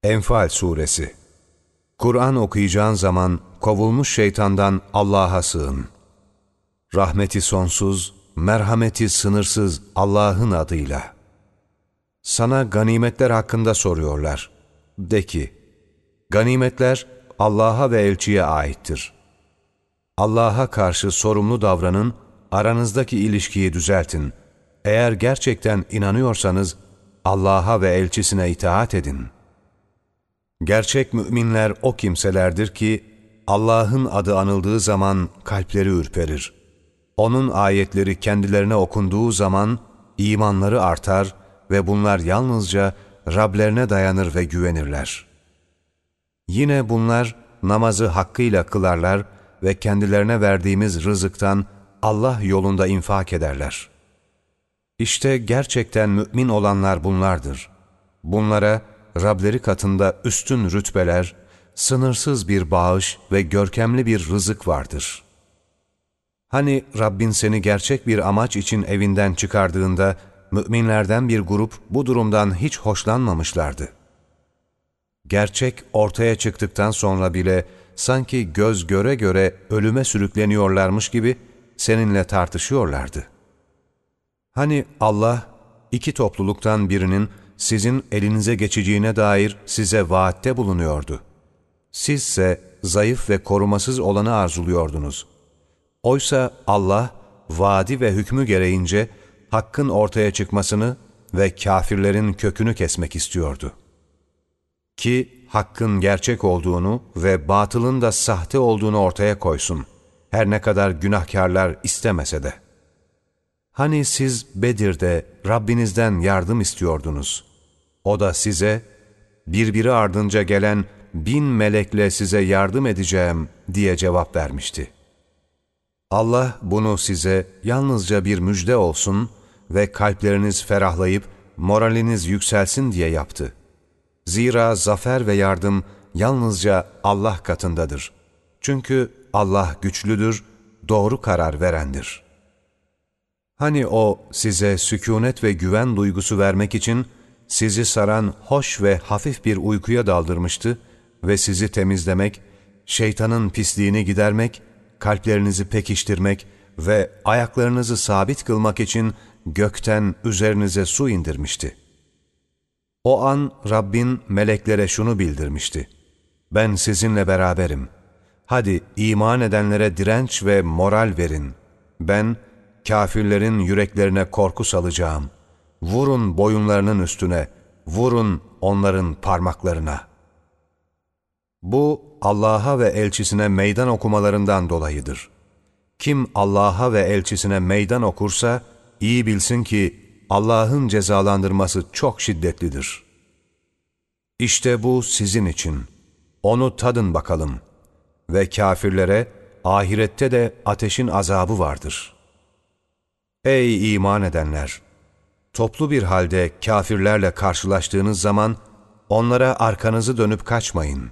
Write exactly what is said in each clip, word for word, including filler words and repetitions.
Enfal Suresi. Kur'an okuyacağın zaman kovulmuş şeytandan Allah'a sığın. Rahmeti sonsuz, merhameti sınırsız Allah'ın adıyla. Sana ganimetler hakkında soruyorlar. De ki, ganimetler Allah'a ve elçiye aittir. Allah'a karşı sorumlu davranın, aranızdaki ilişkiyi düzeltin. Eğer gerçekten inanıyorsanız Allah'a ve elçisine itaat edin. Gerçek müminler o kimselerdir ki Allah'ın adı anıldığı zaman kalpleri ürperir. Onun ayetleri kendilerine okunduğu zaman imanları artar ve bunlar yalnızca Rablerine dayanır ve güvenirler. Yine bunlar namazı hakkıyla kılarlar ve kendilerine verdiğimiz rızıktan Allah yolunda infak ederler. İşte gerçekten mümin olanlar bunlardır. Bunlara Rableri katında üstün rütbeler, sınırsız bir bağış ve görkemli bir rızık vardır. Hani Rabbin seni gerçek bir amaç için evinden çıkardığında, müminlerden bir grup bu durumdan hiç hoşlanmamışlardı. Gerçek ortaya çıktıktan sonra bile sanki göz göre göre ölüme sürükleniyorlarmış gibi seninle tartışıyorlardı. Hani Allah iki topluluktan birinin sizin elinize geçeceğine dair size vaatte bulunuyordu. Sizse zayıf ve korumasız olanı arzuluyordunuz. Oysa Allah vaadi ve hükmü gereğince hakkın ortaya çıkmasını ve kâfirlerin kökünü kesmek istiyordu. Ki hakkın gerçek olduğunu ve batılın da sahte olduğunu ortaya koysun, her ne kadar günahkarlar istemese de. Hani siz Bedir'de Rabbinizden yardım istiyordunuz. O da size, birbiri ardınca gelen bin melekle size yardım edeceğim diye cevap vermişti. Allah bunu size yalnızca bir müjde olsun ve kalpleriniz ferahlayıp moraliniz yükselsin diye yaptı. Zira zafer ve yardım yalnızca Allah katındadır. Çünkü Allah güçlüdür, doğru karar verendir. Hani O size sükûnet ve güven duygusu vermek için sizi saran hoş ve hafif bir uykuya daldırmıştı ve sizi temizlemek, şeytanın pisliğini gidermek, kalplerinizi pekiştirmek ve ayaklarınızı sabit kılmak için gökten üzerinize su indirmişti. O an Rabbin meleklere şunu bildirmişti: ben sizinle beraberim. Hadi iman edenlere direnç ve moral verin. Ben kâfirlerin yüreklerine korku salacağım. Vurun boyunlarının üstüne, vurun onların parmaklarına. Bu Allah'a ve elçisine meydan okumalarından dolayıdır. Kim Allah'a ve elçisine meydan okursa iyi bilsin ki Allah'ın cezalandırması çok şiddetlidir. İşte bu sizin için. Onu tadın bakalım. Ve kâfirlere ahirette de ateşin azabı vardır. Ey iman edenler! Toplu bir halde kâfirlerle karşılaştığınız zaman onlara arkanızı dönüp kaçmayın.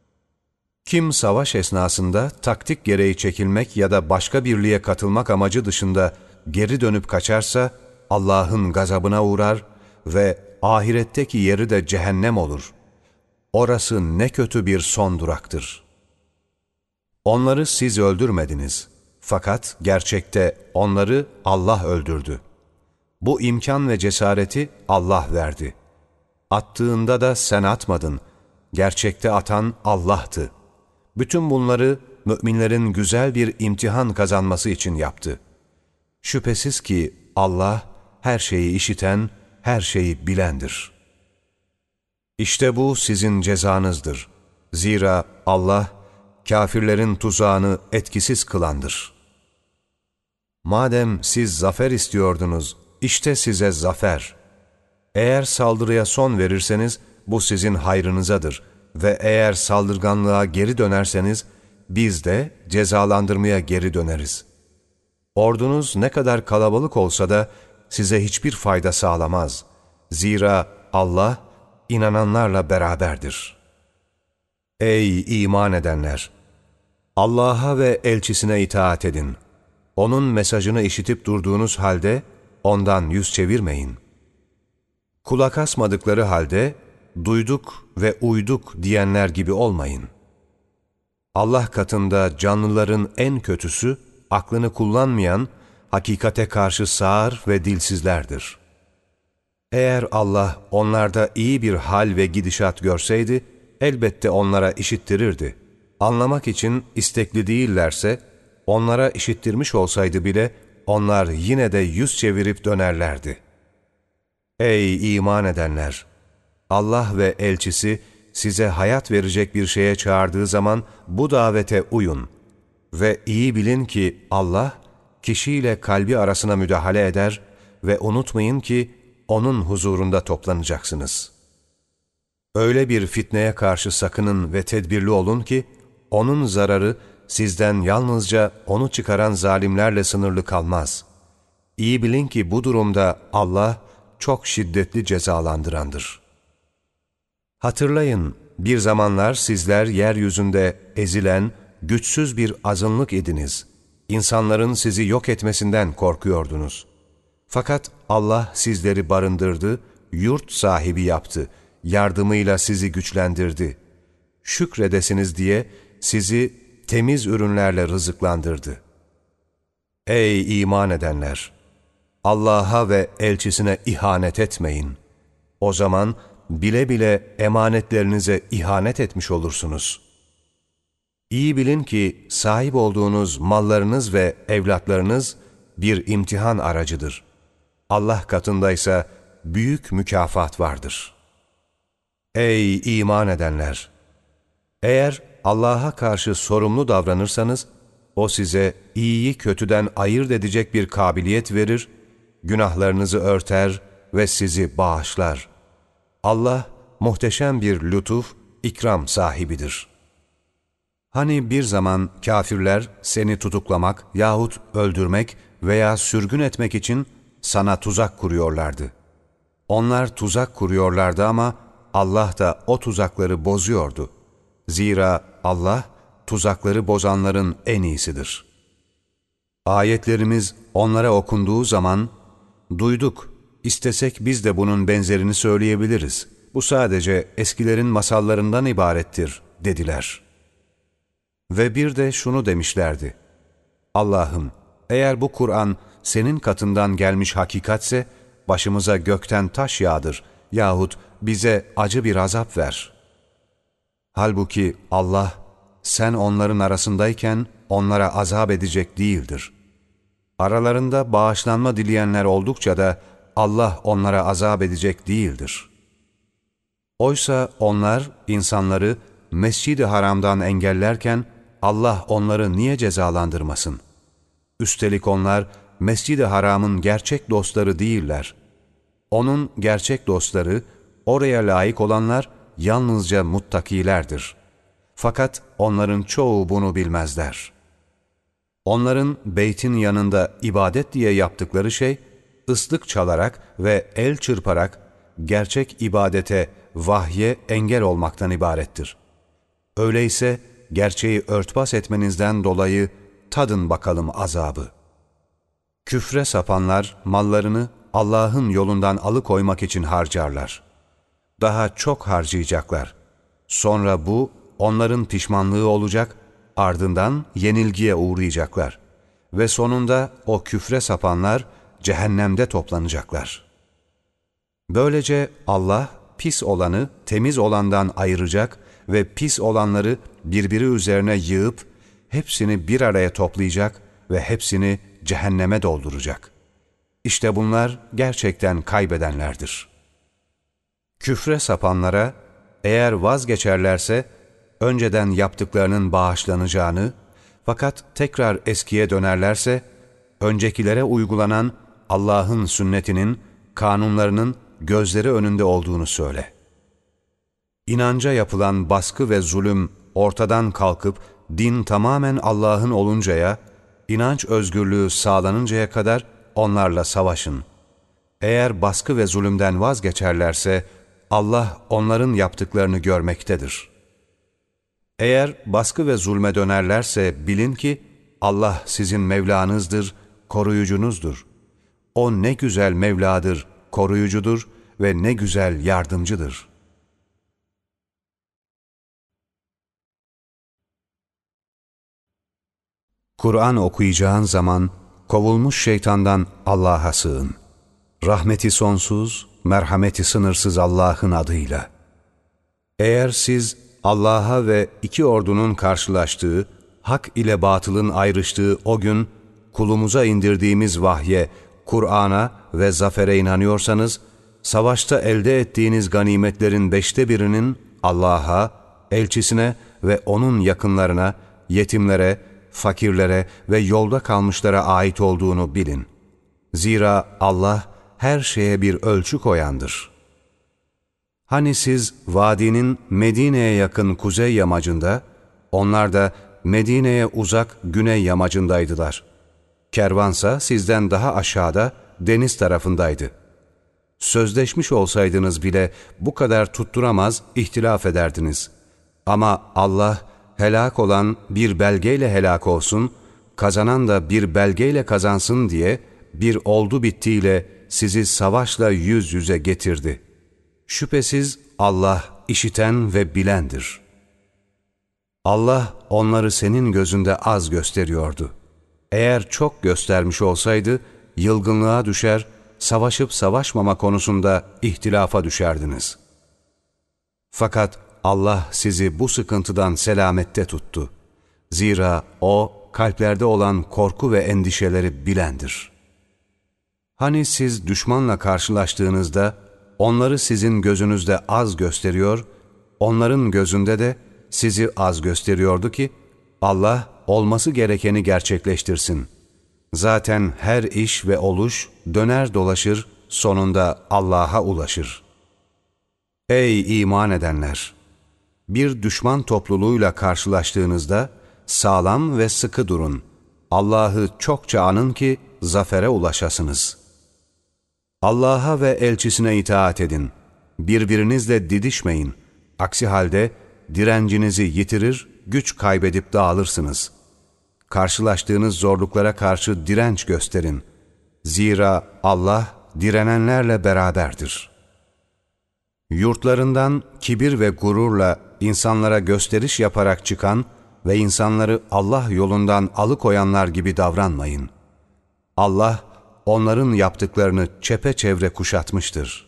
Kim savaş esnasında taktik gereği çekilmek ya da başka birliğe katılmak amacı dışında geri dönüp kaçarsa Allah'ın gazabına uğrar ve ahiretteki yeri de cehennem olur. Orası ne kötü bir son duraktır. Onları siz öldürmediniz. Fakat gerçekte onları Allah öldürdü. Bu imkan ve cesareti Allah verdi. Attığında da sen atmadın. Gerçekte atan Allah'tı. Bütün bunları müminlerin güzel bir imtihan kazanması için yaptı. Şüphesiz ki Allah her şeyi işiten, her şeyi bilendir. İşte bu sizin cezanızdır. Zira Allah kâfirlerin tuzağını etkisiz kılandır. Madem siz zafer istiyordunuz, işte size zafer. Eğer saldırıya son verirseniz bu sizin hayrınızadır ve eğer saldırganlığa geri dönerseniz biz de cezalandırmaya geri döneriz. Ordunuz ne kadar kalabalık olsa da size hiçbir fayda sağlamaz. Zira Allah inananlarla beraberdir. Ey iman edenler! Allah'a ve elçisine itaat edin. Onun mesajını işitip durduğunuz halde ondan yüz çevirmeyin. Kulak asmadıkları halde duyduk ve uyduk diyenler gibi olmayın. Allah katında canlıların en kötüsü, aklını kullanmayan, hakikate karşı sağır ve dilsizlerdir. Eğer Allah onlarda iyi bir hal ve gidişat görseydi, elbette onlara işittirirdi. Anlamak için istekli değillerse, onlara işittirmiş olsaydı bile, onlar yine de yüz çevirip dönerlerdi. Ey iman edenler! Allah ve elçisi size hayat verecek bir şeye çağırdığı zaman bu davete uyun. Ve iyi bilin ki Allah, kişiyle kalbi arasına müdahale eder ve unutmayın ki O'nun huzurunda toplanacaksınız. Öyle bir fitneye karşı sakının ve tedbirli olun ki, O'nun zararı sizden yalnızca O'nu çıkaran zalimlerle sınırlı kalmaz. İyi bilin ki bu durumda Allah çok şiddetli cezalandırandır. Hatırlayın, bir zamanlar sizler yeryüzünde ezilen, güçsüz bir azınlık idiniz. İnsanların sizi yok etmesinden korkuyordunuz. Fakat Allah sizleri barındırdı, yurt sahibi yaptı, yardımıyla sizi güçlendirdi. Şükredesiniz diye sizi temiz ürünlerle rızıklandırdı. Ey iman edenler! Allah'a ve elçisine ihanet etmeyin. O zaman bile bile emanetlerinize ihanet etmiş olursunuz. İyi bilin ki sahip olduğunuz mallarınız ve evlatlarınız bir imtihan aracıdır. Allah katındaysa büyük mükafat vardır. Ey iman edenler! Eğer Allah'a karşı sorumlu davranırsanız, O size iyiyi kötüden ayırt edecek bir kabiliyet verir, günahlarınızı örter ve sizi bağışlar. Allah muhteşem bir lütuf, ikram sahibidir. Hani bir zaman kâfirler seni tutuklamak yahut öldürmek veya sürgün etmek için sana tuzak kuruyorlardı. Onlar tuzak kuruyorlardı ama Allah da o tuzakları bozuyordu. Zira Allah tuzakları bozanların en iyisidir. Ayetlerimiz onlara okunduğu zaman, duyduk, istesek biz de bunun benzerini söyleyebiliriz. Bu sadece eskilerin masallarından ibarettir dediler. Ve bir de şunu demişlerdi. Allah'ım, eğer bu Kur'an senin katından gelmiş hakikatse, başımıza gökten taş yağdır yahut bize acı bir azap ver. Halbuki Allah, sen onların arasındayken onlara azap edecek değildir. Aralarında bağışlanma dileyenler oldukça da Allah onlara azap edecek değildir. Oysa onlar insanları Mescid-i Haram'dan engellerken Allah onları niye cezalandırmasın? Üstelik onlar Mescid-i Haram'ın gerçek dostları değiller. Onun gerçek dostları, oraya layık olanlar yalnızca muttakilerdir. Fakat onların çoğu bunu bilmezler. Onların beytin yanında ibadet diye yaptıkları şey, ıslık çalarak ve el çırparak gerçek ibadete, vahye engel olmaktan ibarettir. Öyleyse gerçeği örtbas etmenizden dolayı tadın bakalım azabı. Küfre sapanlar mallarını Allah'ın yolundan alıkoymak için harcarlar. Daha çok harcayacaklar. Sonra bu onların pişmanlığı olacak, ardından yenilgiye uğrayacaklar. Ve sonunda o küfre sapanlar cehennemde toplanacaklar. Böylece Allah pis olanı temiz olandan ayıracak ve pis olanları birbiri üzerine yığıp hepsini bir araya toplayacak ve hepsini cehenneme dolduracak. İşte bunlar gerçekten kaybedenlerdir. Küfre sapanlara eğer vazgeçerlerse önceden yaptıklarının bağışlanacağını, fakat tekrar eskiye dönerlerse öncekilere uygulanan Allah'ın sünnetinin, kanunlarının gözleri önünde olduğunu söyle. İnanca yapılan baskı ve zulüm ortadan kalkıp din tamamen Allah'ın oluncaya, inanç özgürlüğü sağlanıncaya kadar onlarla savaşın. Eğer baskı ve zulümden vazgeçerlerse Allah onların yaptıklarını görmektedir. Eğer baskı ve zulme dönerlerse bilin ki Allah sizin Mevlanızdır, koruyucunuzdur. O ne güzel Mevladır, koruyucudur ve ne güzel yardımcıdır. Kur'an okuyacağın zaman kovulmuş şeytandan Allah'a sığın. Rahmeti sonsuz, merhameti sınırsız Allah'ın adıyla. Eğer siz Allah'a ve iki ordunun karşılaştığı, hak ile batılın ayrıştığı o gün kulumuza indirdiğimiz vahye, Kur'an'a ve zafere inanıyorsanız, savaşta elde ettiğiniz ganimetlerin beşte birinin Allah'a, elçisine ve onun yakınlarına, yetimlere, fakirlere ve yolda kalmışlara ait olduğunu bilin. Zira Allah her şeye bir ölçü koyandır. Hani siz vadinin Medine'ye yakın kuzey yamacında, onlar da Medine'ye uzak güney yamacındaydılar. Kervansa sizden daha aşağıda deniz tarafındaydı. Sözleşmiş olsaydınız bile bu kadar tutturamaz, ihtilaf ederdiniz. Ama Allah helak olan bir belgeyle helak olsun, kazanan da bir belgeyle kazansın diye bir oldu bittiyle sizi savaşla yüz yüze getirdi. Şüphesiz Allah işiten ve bilendir. Allah onları senin gözünde az gösteriyordu. Eğer çok göstermiş olsaydı, yılgınlığa düşer, savaşıp savaşmama konusunda ihtilafa düşerdiniz. Fakat Allah sizi bu sıkıntıdan selamette tuttu. Zira O, kalplerde olan korku ve endişeleri bilendir. Hani siz düşmanla karşılaştığınızda, onları sizin gözünüzde az gösteriyor, onların gözünde de sizi az gösteriyordu ki, Allah olması gerekeni gerçekleştirsin. Zaten her iş ve oluş döner dolaşır, sonunda Allah'a ulaşır. Ey iman edenler! Bir düşman topluluğuyla karşılaştığınızda sağlam ve sıkı durun. Allah'ı çokça anın ki zafere ulaşasınız. Allah'a ve elçisine itaat edin. Birbirinizle didişmeyin. Aksi halde direncinizi yitirir, güç kaybedip dağılırsınız. Karşılaştığınız zorluklara karşı direnç gösterin. Zira Allah direnenlerle beraberdir. Yurtlarından kibir ve gururla insanlara gösteriş yaparak çıkan ve insanları Allah yolundan alıkoyanlar gibi davranmayın. Allah onların yaptıklarını çepeçevre kuşatmıştır.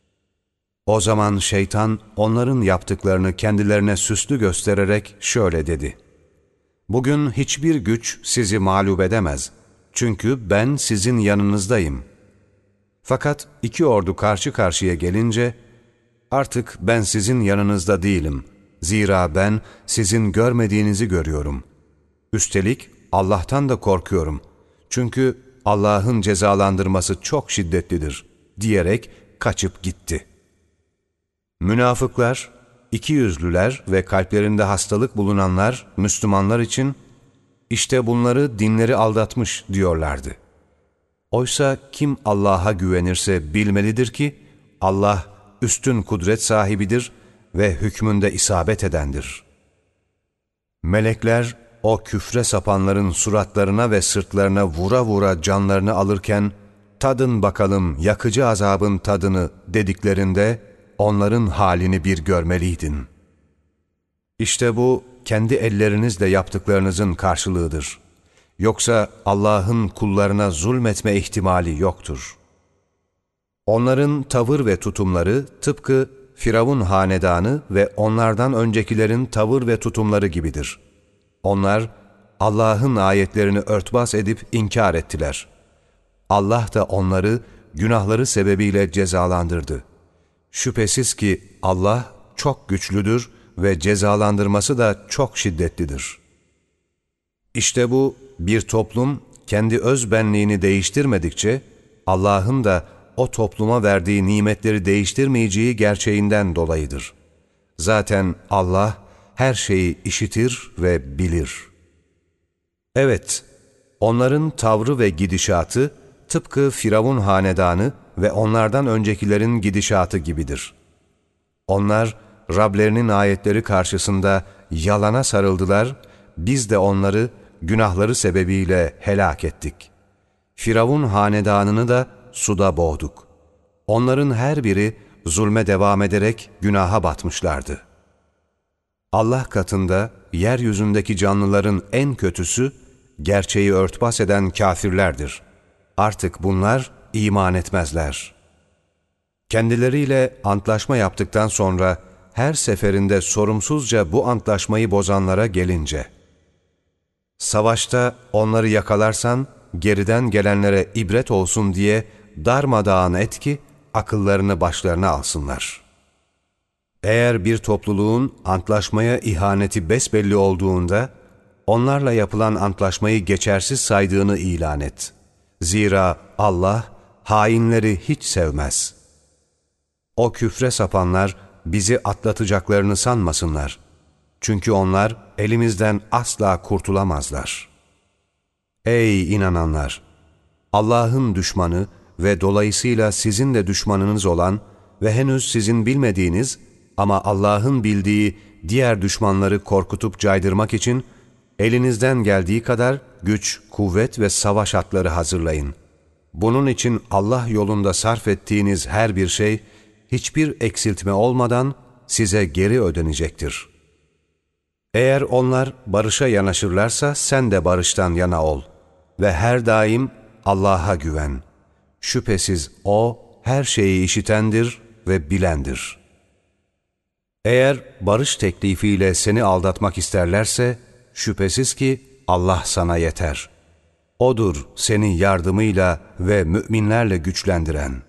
O zaman şeytan onların yaptıklarını kendilerine süslü göstererek şöyle dedi: Bugün hiçbir güç sizi mağlup edemez. Çünkü ben sizin yanınızdayım. Fakat iki ordu karşı karşıya gelince, artık ben sizin yanınızda değilim. Zira ben sizin görmediğinizi görüyorum. Üstelik Allah'tan da korkuyorum. Çünkü Allah'ın cezalandırması çok şiddetlidir diyerek kaçıp gitti. Münafıklar, ikiyüzlüler ve kalplerinde hastalık bulunanlar Müslümanlar için işte bunları dinleri aldatmış diyorlardı. Oysa kim Allah'a güvenirse bilmelidir ki Allah üstün kudret sahibidir ve hükmünde isabet edendir. Melekler o küfre sapanların suratlarına ve sırtlarına vura vura canlarını alırken tadın bakalım yakıcı azabın tadını dediklerinde onların halini bir görmeliydin. İşte bu kendi ellerinizle yaptıklarınızın karşılığıdır. Yoksa Allah'ın kullarına zulmetme ihtimali yoktur. Onların tavır ve tutumları tıpkı Firavun hanedanı ve onlardan öncekilerin tavır ve tutumları gibidir. Onlar Allah'ın ayetlerini örtbas edip inkar ettiler. Allah da onları günahları sebebiyle cezalandırdı. Şüphesiz ki Allah çok güçlüdür ve cezalandırması da çok şiddetlidir. İşte bu bir toplum kendi öz benliğini değiştirmedikçe Allah'ın da o topluma verdiği nimetleri değiştirmeyeceği gerçeğinden dolayıdır. Zaten Allah her şeyi işitir ve bilir. Evet, onların tavrı ve gidişatı tıpkı Firavun hanedanı ve onlardan öncekilerin gidişatı gibidir. Onlar Rablerinin ayetleri karşısında yalana sarıldılar, biz de onları günahları sebebiyle helak ettik. Firavun hanedanını da suda boğduk. Onların her biri zulme devam ederek günaha batmışlardı. Allah katında yeryüzündeki canlıların en kötüsü, gerçeği örtbas eden kâfirlerdir. Artık bunlar iman etmezler. Kendileriyle antlaşma yaptıktan sonra her seferinde sorumsuzca bu antlaşmayı bozanlara gelince, savaşta onları yakalarsan geriden gelenlere ibret olsun diye darmadağın et ki akıllarını başlarına alsınlar. Eğer bir topluluğun antlaşmaya ihaneti besbelli olduğunda, onlarla yapılan antlaşmayı geçersiz saydığını ilan et. Zira Allah hainleri hiç sevmez. O küfre sapanlar bizi atlatacaklarını sanmasınlar. Çünkü onlar elimizden asla kurtulamazlar. Ey inananlar! Allah'ın düşmanı ve dolayısıyla sizin de düşmanınız olan ve henüz sizin bilmediğiniz ama Allah'ın bildiği diğer düşmanları korkutup caydırmak için elinizden geldiği kadar güç, kuvvet ve savaş atları hazırlayın. Bunun için Allah yolunda sarf ettiğiniz her bir şey hiçbir eksiltme olmadan size geri ödenecektir. Eğer onlar barışa yanaşırlarsa sen de barıştan yana ol ve her daim Allah'a güven. Şüphesiz O her şeyi işitendir ve bilendir. Eğer barış teklifiyle seni aldatmak isterlerse şüphesiz ki Allah sana yeter. O'dur seni yardımıyla ve müminlerle güçlendiren.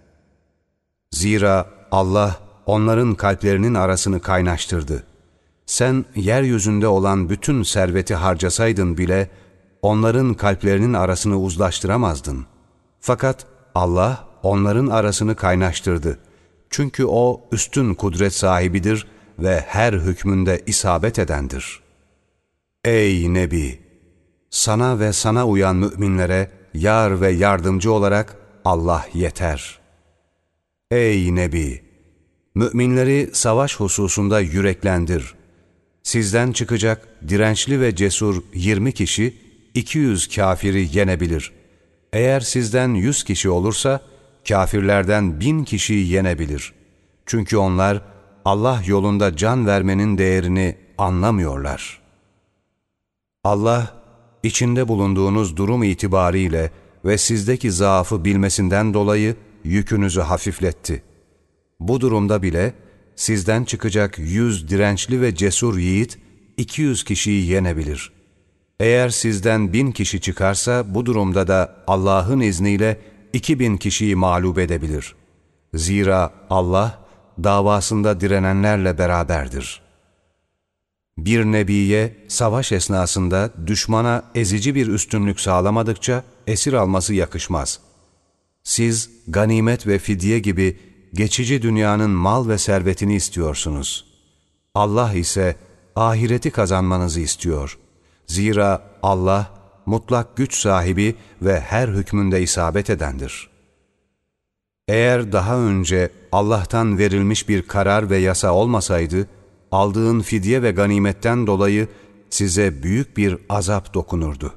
Zira Allah onların kalplerinin arasını kaynaştırdı. Sen yeryüzünde olan bütün serveti harcasaydın bile onların kalplerinin arasını uzlaştıramazdın. Fakat Allah onların arasını kaynaştırdı. Çünkü O üstün kudret sahibidir ve her hükmünde isabet edendir. Ey Nebi! Sana ve sana uyan müminlere yar ve yardımcı olarak Allah yeter. Ey Nebi! Müminleri savaş hususunda yüreklendir. Sizden çıkacak dirençli ve cesur yirmi kişi iki yüz kafiri yenebilir. Eğer sizden yüz kişi olursa kafirlerden bin kişiyi yenebilir. Çünkü onlar Allah yolunda can vermenin değerini anlamıyorlar. Allah, içinde bulunduğunuz durum itibariyle ve sizdeki zaafı bilmesinden dolayı yükünüzü hafifletti. Bu durumda bile sizden çıkacak yüz dirençli ve cesur yiğit iki yüz kişiyi yenebilir. Eğer sizden bin kişi çıkarsa bu durumda da Allah'ın izniyle iki bin kişiyi mağlup edebilir. Zira Allah davasında direnenlerle beraberdir. Bir nebiye savaş esnasında düşmana ezici bir üstünlük sağlamadıkça esir alması yakışmaz. Siz ganimet ve fidye gibi geçici dünyanın mal ve servetini istiyorsunuz. Allah ise ahireti kazanmanızı istiyor. Zira Allah mutlak güç sahibi ve her hükmünde isabet edendir. Eğer daha önce Allah'tan verilmiş bir karar ve yasa olmasaydı, aldığın fidye ve ganimetten dolayı size büyük bir azap dokunurdu.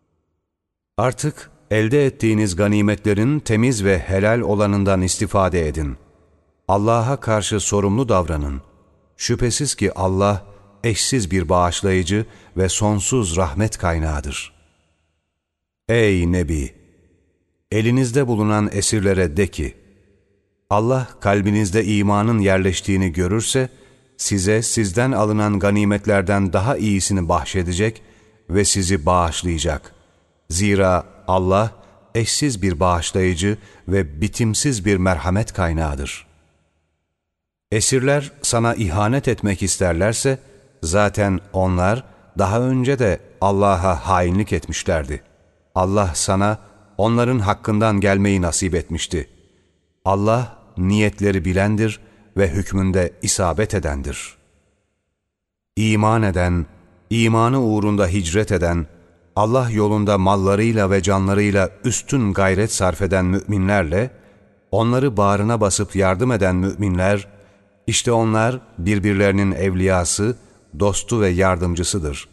Artık elde ettiğiniz ganimetlerin temiz ve helal olanından istifade edin. Allah'a karşı sorumlu davranın. Şüphesiz ki Allah eşsiz bir bağışlayıcı ve sonsuz rahmet kaynağıdır. Ey Nebi! Elinizde bulunan esirlere de ki, Allah kalbinizde imanın yerleştiğini görürse, size sizden alınan ganimetlerden daha iyisini bahşedecek ve sizi bağışlayacak. Zira Allah eşsiz bir bağışlayıcı ve bitimsiz bir merhamet kaynağıdır. Esirler sana ihanet etmek isterlerse, zaten onlar daha önce de Allah'a hainlik etmişlerdi. Allah sana onların hakkından gelmeyi nasip etmişti. Allah niyetleri bilendir ve hükmünde isabet edendir. İman eden, imanı uğrunda hicret eden, Allah yolunda mallarıyla ve canlarıyla üstün gayret sarf eden müminlerle, onları bağrına basıp yardım eden müminler, işte onlar birbirlerinin evliyası, dostu ve yardımcısıdır.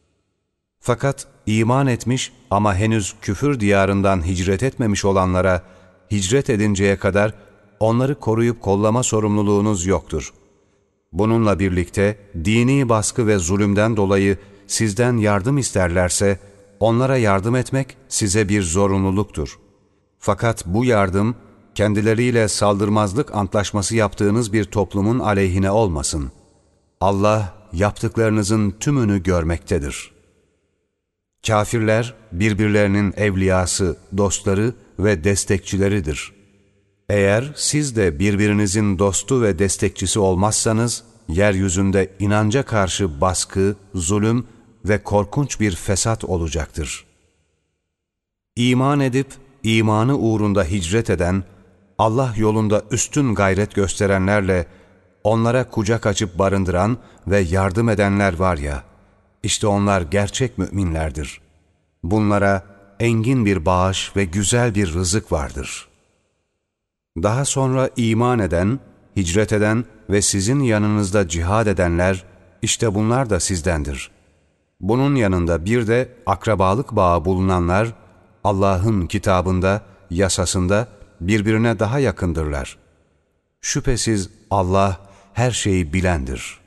Fakat iman etmiş ama henüz küfür diyarından hicret etmemiş olanlara, hicret edinceye kadar onları koruyup kollama sorumluluğunuz yoktur. Bununla birlikte dini baskı ve zulümden dolayı sizden yardım isterlerse, onlara yardım etmek size bir zorunluluktur. Fakat bu yardım, kendileriyle saldırmazlık antlaşması yaptığınız bir toplumun aleyhine olmasın. Allah, yaptıklarınızın tümünü görmektedir. Kafirler, birbirlerinin evliyası, dostları ve destekçileridir. Eğer siz de birbirinizin dostu ve destekçisi olmazsanız, yeryüzünde inanca karşı baskı, zulüm ve korkunç bir fesat olacaktır. İman edip, imanı uğrunda hicret eden, Allah yolunda üstün gayret gösterenlerle, onlara kucak açıp barındıran ve yardım edenler var ya, işte onlar gerçek müminlerdir. Bunlara engin bir bağış ve güzel bir rızık vardır. Daha sonra iman eden, hicret eden ve sizin yanınızda cihad edenler, işte bunlar da sizdendir. Bunun yanında bir de akrabalık bağı bulunanlar, Allah'ın kitabında, yasasında birbirine daha yakındırlar. Şüphesiz Allah her şeyi bilendir.